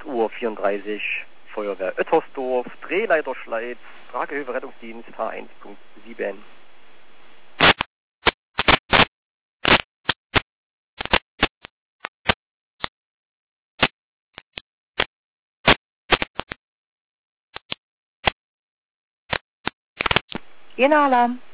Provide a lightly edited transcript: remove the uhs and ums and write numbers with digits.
Uhr 34, Feuerwehr Oettersdorf, Drehleiter Schleiz, Tragehilfe Rettungsdienst H1.7. Jena Alarm.